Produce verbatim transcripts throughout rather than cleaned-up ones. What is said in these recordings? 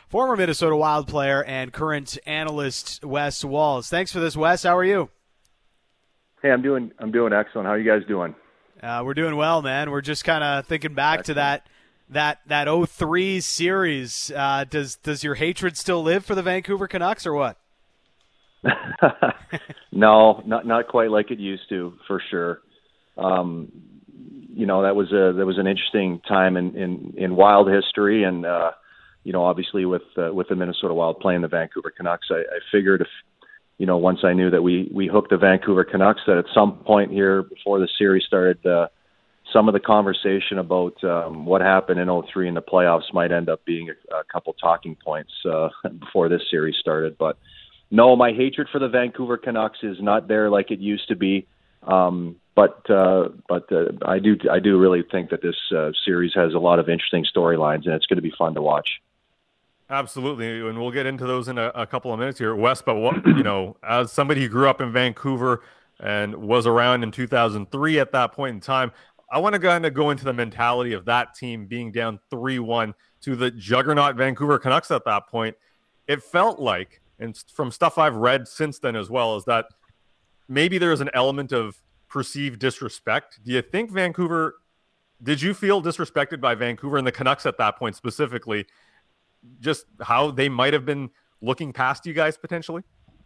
former Minnesota Wild player and current analyst Wes Walz. Thanks for this, Wes. How are you? Hey, I'm doing I'm doing excellent. How are you guys doing? Uh, we're doing well, man. We're just kind of thinking back excellent. to that that that oh three series. Uh, does does your hatred still live for the Vancouver Canucks or what? No, not not quite like it used to, for sure. Um, you know, that was a that was an interesting time in, in, in Wild history, and uh, you know, obviously with uh, with the Minnesota Wild playing the Vancouver Canucks, I, I figured if you know once I knew that we we hooked the Vancouver Canucks, that at some point here before the series started, uh, some of the conversation about um, what happened in oh three in the playoffs might end up being a, a couple talking points uh, before this series started, but. No, my hatred for the Vancouver Canucks is not there like it used to be. Um, but uh, but uh, I do I do really think that this uh, series has a lot of interesting storylines, and it's going to be fun to watch. Absolutely, and we'll get into those in a, a couple of minutes here, Wes. But what, you know, as somebody who grew up in Vancouver and was around in two thousand three at that point in time, I want to kind of go into the mentality of that team being down three one to the juggernaut Vancouver Canucks at that point. It felt like, and from stuff I've read since then as well, is that maybe there's an element of perceived disrespect. Do you think Vancouver, did you feel disrespected by Vancouver and the Canucks at that point specifically? Just how they might have been looking past you guys potentially?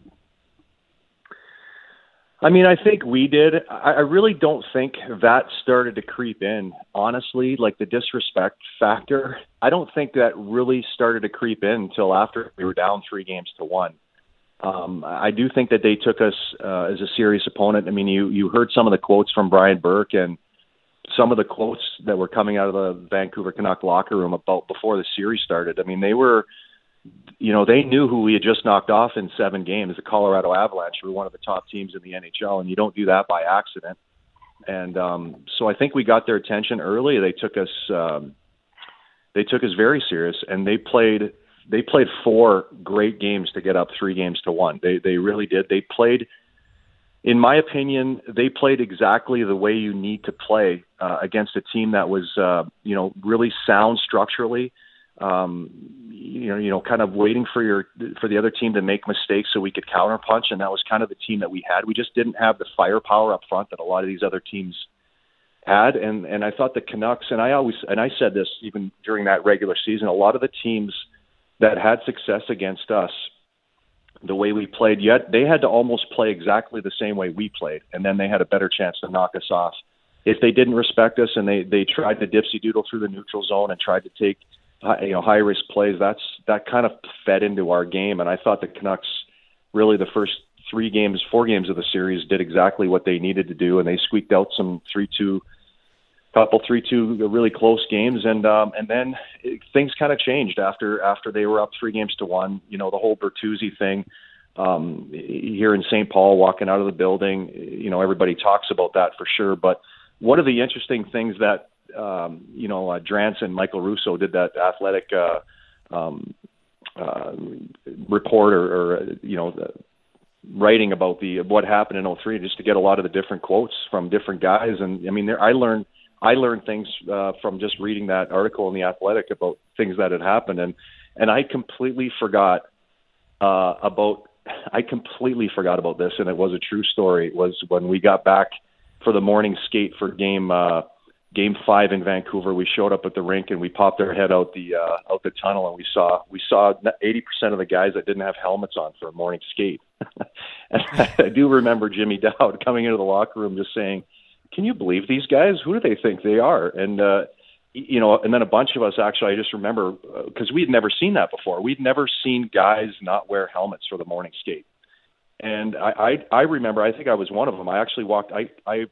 I mean, I think we did. I, I really don't think that started to creep in, honestly, like the disrespect factor. I don't think that really started to creep in until after we were down three games to one. Um, I do think that they took us uh, as a serious opponent. I mean, you, you heard some of the quotes from Brian Burke and some of the quotes that were coming out of the Vancouver Canuck locker room about before the series started. I mean, they were... You know, they knew who we had just knocked off in seven games, the Colorado Avalanche, who were one of the top teams in the N H L, and you don't do that by accident. And um, so I think we got their attention early. They took us, um, they took us very serious, and they played, they played four great games to get up three games to one. They, they really did. They played, in my opinion, they played exactly the way you need to play uh, against a team that was, uh, you know, really sound structurally. Um, you know, you know, kind of waiting for your for the other team to make mistakes so we could counterpunch, and that was kind of the team that we had. We just didn't have the firepower up front that a lot of these other teams had, and and I thought the Canucks, and I always and I said this even during that regular season, a lot of the teams that had success against us, the way we played, yet they had to almost play exactly the same way we played, and then they had a better chance to knock us off if they didn't respect us and they they tried to dipsy doodle through the neutral zone and tried to take. You know, high risk plays. That's that kind of fed into our game, and I thought the Canucks really the first three games, four games of the series did exactly what they needed to do, and they squeaked out some three two, couple three two really close games, and um, and then it, things kind of changed after after they were up three games to one. You know, the whole Bertuzzi thing um, here in Saint Paul, walking out of the building. You know, everybody talks about that for sure, but one of the interesting things that Um, you know, uh, Drance and Michael Russo did that athletic uh, um, uh, report or, or uh, you know, the, writing about the what happened in oh three, just to get a lot of the different quotes from different guys. And I mean, there, I learned I learned things uh, from just reading that article in the Athletic about things that had happened, and and I completely forgot uh, about I completely forgot about this, and it was a true story. It was when we got back for the morning skate for game. Uh, Game five in Vancouver, we showed up at the rink and we popped our head out the uh, out the tunnel, and we saw we saw eighty percent of the guys that didn't have helmets on for a morning skate. And I do remember Jimmy Dowd coming into the locker room just saying, "Can you believe these guys? Who do they think they are?" And uh, you know, and then a bunch of us actually, I just remember because uh, we'd never seen that before. We'd never seen guys not wear helmets for the morning skate. And I I, I remember, I think I was one of them. I actually walked. I I.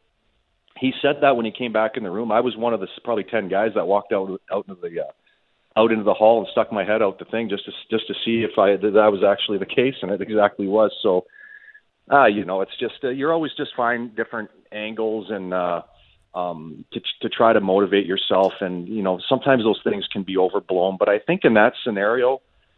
He said that when he came back in the room. I was one of the probably ten guys that walked out out into the uh, out into the hall and stuck my head out the thing just to just to see if I that, that was actually the case, and it exactly was. So, uh, you know, it's just uh, you're always just find different angles and uh, um, to to try to motivate yourself, and you know sometimes those things can be overblown. But I think in that scenario,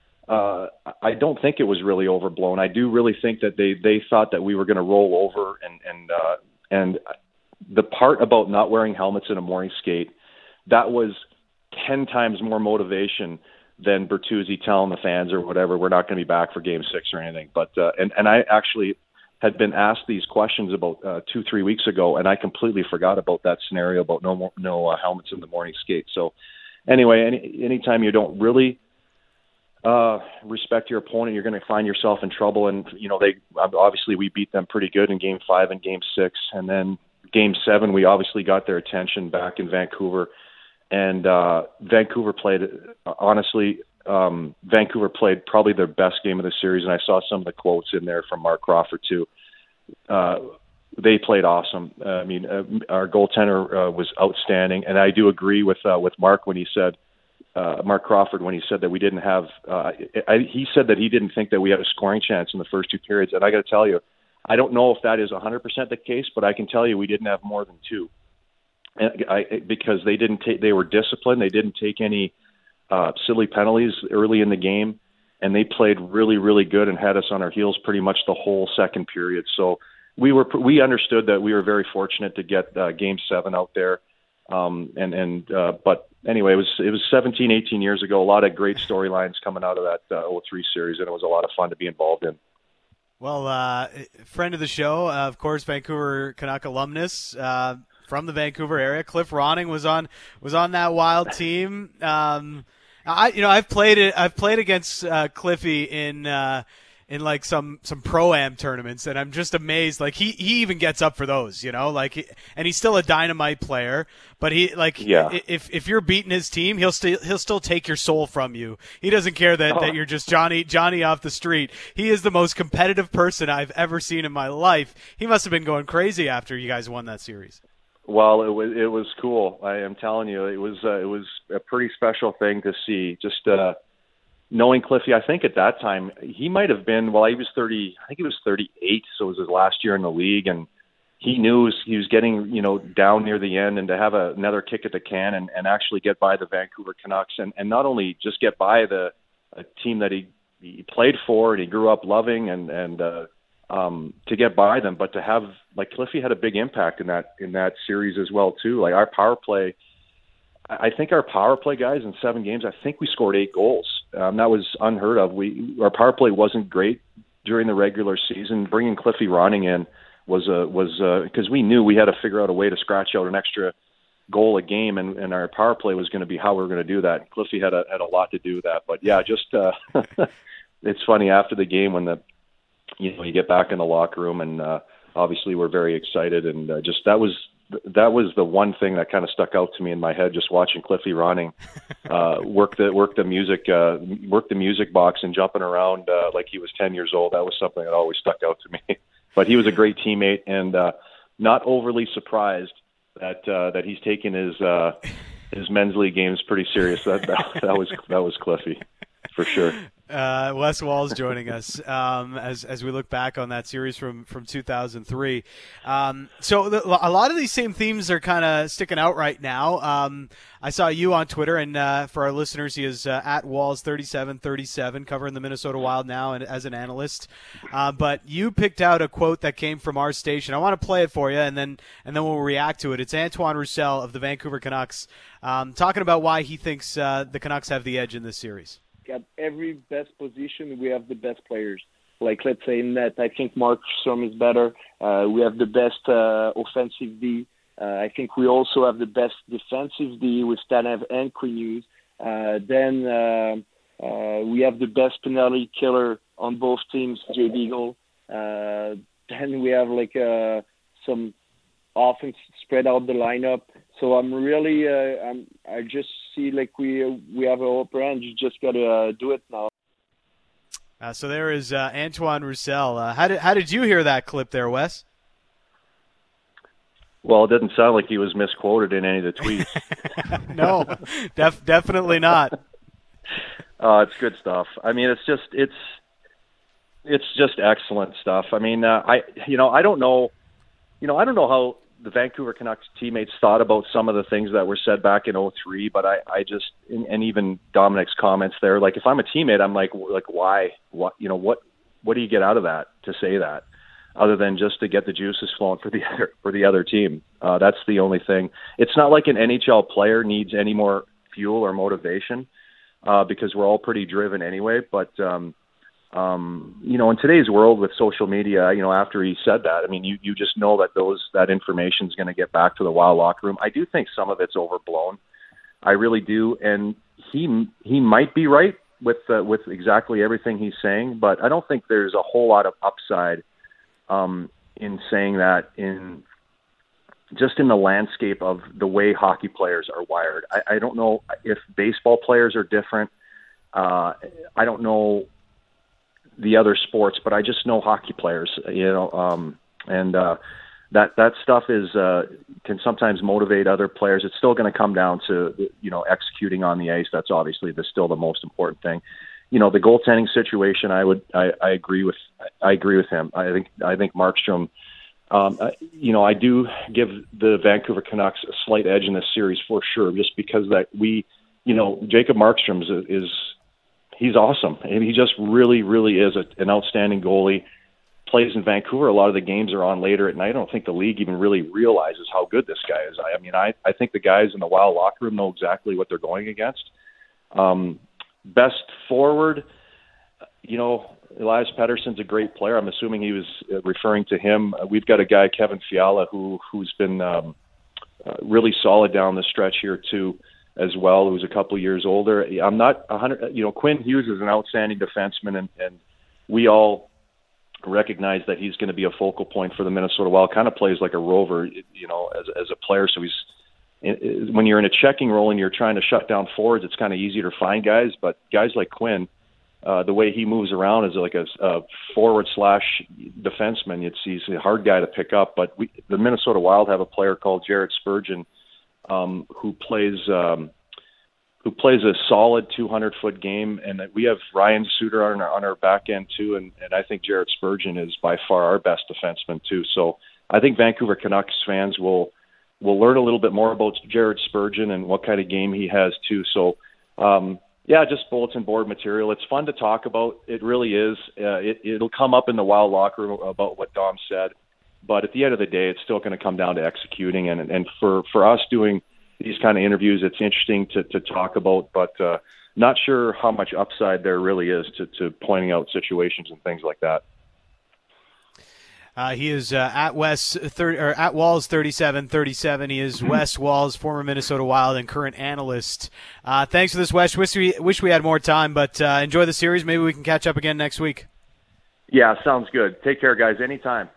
uh, I don't think it was really overblown. I do really think that they they thought that we were going to roll over and and uh, and. The part about not wearing helmets in a morning skate, that was ten times more motivation than Bertuzzi telling the fans or whatever, we're not going to be back for game six or anything. But uh, and, and I actually had been asked these questions about uh, two, three weeks ago, and I completely forgot about that scenario about no more, no uh, helmets in the morning skate. So anyway, any anytime you don't really uh, respect your opponent, you're going to find yourself in trouble. And, you know, they obviously we beat them pretty good in game five and game six. And then game seven, we obviously got their attention back in Vancouver. And uh, Vancouver played, honestly, um, Vancouver played probably their best game of the series. And I saw some of the quotes in there from Mark Crawford, too. Uh, they played awesome. Uh, I mean, uh, our goaltender uh, was outstanding. And I do agree with uh, with Mark when he said, uh, Mark Crawford, when he said that we didn't have, uh, I, he said that he didn't think that we had a scoring chance in the first two periods. And I got to tell you, I don't know if that is one hundred percent the case, but I can tell you we didn't have more than two. And I, because they didn't take, they were disciplined. They didn't take any uh, silly penalties early in the game, and they played really, really good and had us on our heels pretty much the whole second period. So we were, we understood that we were very fortunate to get uh, Game Seven out there. Um, and and uh, but anyway, it was it was seventeen, eighteen years ago. A lot of great storylines coming out of that uh, oh three series, and it was a lot of fun to be involved in. Well, uh, friend of the show, uh, of course, Vancouver Canuck alumnus. Uh, From the Vancouver area, Cliff Ronning was on was on that Wild team. Um, I you know I've played it. I've played against uh, Cliffy in uh, in like some some pro-am tournaments, and I'm just amazed. Like he, he even gets up for those, you know. Like, and he's still a dynamite player, but he like yeah. if if you're beating his team, he'll still he'll still take your soul from you. He doesn't care that, oh. that you're just Johnny Johnny off the street. He is the most competitive person I've ever seen in my life. He must have been going crazy after you guys won that series. Well, it was it was cool. I am telling you, it was uh, it was a pretty special thing to see. Just uh, knowing Cliffy, I think at that time he might have been. Well, he was thirty. I think he was thirty-eight, so it was his last year in the league, and he knew he was getting you know down near the end, and to have a, another kick at the can and, and actually get by the Vancouver Canucks, and, and not only just get by the a team that he he played for and he grew up loving, and and uh, um, to get by them, but to have, like, Cliffy had a big impact in that, in that series as well, too. Like, our power play, I think our power play guys in seven games, I think we scored eight goals. Um, that was unheard of. We, our power play wasn't great during the regular season. Bringing Cliffy Ronning in was, a, was, uh, cause we knew we had to figure out a way to scratch out an extra goal a game, and, and our power play was going to be how we were going to do that. Cliffy had a, had a lot to do with that, but yeah, just, uh, it's funny after the game when the, you know, you get back in the locker room, and uh, obviously we're very excited, and uh, just that was that was the one thing that kind of stuck out to me in my head, just watching Cliffy Ronning uh, work the work the music uh, work the music box and jumping around uh, like he was ten years old. That was something that always stuck out to me. But he was a great teammate, and uh, not overly surprised that uh, that he's taken his uh, his men's league games pretty serious. That, that that was that was Cliffy for sure. Uh, Wes Walz joining us um, as as we look back on that series from, from two thousand three. Um, so the, a lot of these same themes are kind of sticking out right now. Um, I saw you on Twitter, and uh, for our listeners, he is uh, at Walz thirty-seven thirty-seven, covering the Minnesota Wild now and as an analyst. Uh, but you picked out a quote that came from our station. I want to play it for you, and then and then we'll react to it. It's Antoine Roussel of the Vancouver Canucks um, talking about why he thinks uh, the Canucks have the edge in this series. At every best position, we have the best players. Like, let's say in net, I think Mark Strom is better. Uh, we have the best uh, offensive D. Uh, I think we also have the best defensive D with Tanev and Quinnews. Uh, then uh, uh, we have the best penalty killer on both teams, Jay Beagle. Uh, then we have like uh, some offense spread out the lineup. So I'm really, uh, I'm, I just see like we uh, we have a upper end. You just got to uh, do it now. Uh, so there is uh, Antoine Roussel. Uh, how did how did you hear that clip there, Wes? Well, it didn't sound like he was misquoted in any of the tweets. No, def- definitely not. Uh, it's good stuff. I mean, it's just it's it's just excellent stuff. I mean, uh, I you know I don't know, you know I don't know how the Vancouver Canucks teammates thought about some of the things that were said back in oh three, but I, I just, and even Dominic's comments there, like if I'm a teammate, I'm like, like why, what, you know, what, what do you get out of that to say that, other than just to get the juices flowing for the other, for the other team? Uh, that's the only thing. It's not like an N H L player needs any more fuel or motivation. uh, because we're all pretty driven anyway. But, um, um, you know, in today's world with social media, you know, after he said that, I mean, you, you just know that those that information is going to get back to the Wild locker room. I do think some of it's overblown. I really do. And he he might be right with uh, with exactly everything he's saying, but I don't think there's a whole lot of upside um, in saying that in just in the landscape of the way hockey players are wired. I, I don't know if baseball players are different. Uh, I don't know the other sports, but I just know hockey players, you know, um, and uh, that that stuff is uh, can sometimes motivate other players. It's still going to come down to, you know, executing on the ice. That's obviously the, still the most important thing. You know, the goaltending situation, I would, I, I agree with, I agree with him. I think, I think Markstrom, um, uh, you know, I do give the Vancouver Canucks a slight edge in this series for sure, just because that we, you know, Jacob Markstrom is, is he's awesome, and he just really, really is a, an outstanding goalie. Plays in Vancouver. A lot of the games are on later at night. I don't think the league even really realizes how good this guy is. I, I mean, I, I think the guys in the Wild locker room know exactly what they're going against. Um, best forward, you know, Elias Pettersson's a great player. I'm assuming he was referring to him. Uh, we've got a guy, Kevin Fiala, who, who's been um, uh, really solid down the stretch here too, as well, who's a couple years older. I'm not one hundred, you know, Quinn Hughes is an outstanding defenseman, and, and we all recognize that he's going to be a focal point for the Minnesota Wild. Kind of plays like a rover, you know, as as a player. So he's, when you're in a checking role and you're trying to shut down forwards, it's kind of easier to find guys. But guys like Quinn, uh, the way he moves around is like a, a forward slash defenseman. It's he's a hard guy to pick up. But we, the Minnesota Wild have a player called Jared Spurgeon, um, who plays. Um, who plays a solid two hundred foot game, and we have Ryan Suter on our, on our back end too, and, and I think Jared Spurgeon is by far our best defenseman too. So I think Vancouver Canucks fans will will learn a little bit more about Jared Spurgeon and what kind of game he has too. So um, yeah, just bulletin board material. It's fun to talk about. It really is. Uh, it, it'll come up in the Wild locker room about what Dom said, but at the end of the day, it's still going to come down to executing. And and for, for us doing these kind of interviews, it's interesting to, to talk about, but uh, not sure how much upside there really is to, to pointing out situations and things like that. Uh, he is uh, at Wes thirty or at Walls thirty-seven thirty-seven. He is Wes Walls, former Minnesota Wild and current analyst. Uh, thanks for this, Wes. Wish we wish we had more time, but uh, enjoy the series. Maybe we can catch up again next week. Yeah, sounds good. Take care, guys. Anytime.